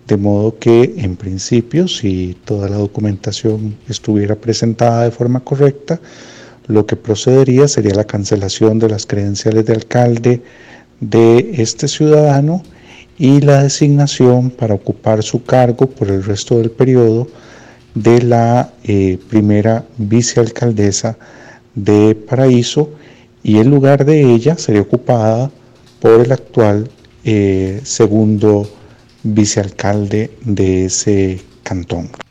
de modo que en principio, si toda la documentación estuviera presentada de forma correcta, lo que procedería sería la cancelación de las credenciales de alcalde de este ciudadano y la designación para ocupar su cargo por el resto del periodo de la primera vicealcaldesa de Paraíso, y el lugar de ella sería ocupada por el actual segundo vicealcalde de ese cantón.